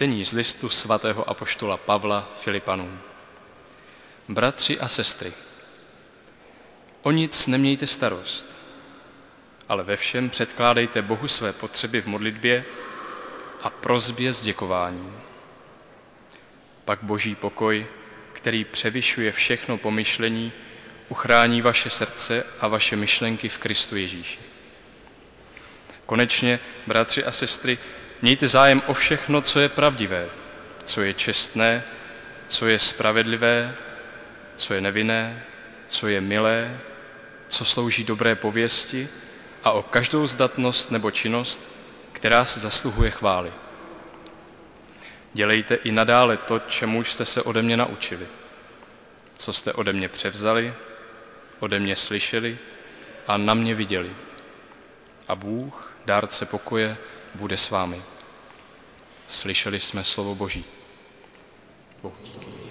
Čtení z listu svatého apoštola Pavla Filipanům. Bratři a sestry, o nic nemějte starost, ale ve všem předkládejte Bohu své potřeby v modlitbě a prosbě s děkováním. Pak Boží pokoj, který převyšuje všechno pomyšlení, uchrání vaše srdce a vaše myšlenky v Kristu Ježíši. Konečně, bratři a sestry, mějte zájem o všechno, co je pravdivé, co je čestné, co je spravedlivé, co je nevinné, co je milé, co slouží dobré pověsti a o každou zdatnost nebo činnost, která se zasluhuje chvály. Dělejte i nadále to, čemu jste se ode mě naučili, co jste ode mě převzali, ode mě slyšeli a na mě viděli. A Bůh, dárce pokoje, bude s vámi. Slyšeli jsme slovo Boží. Bohu díky.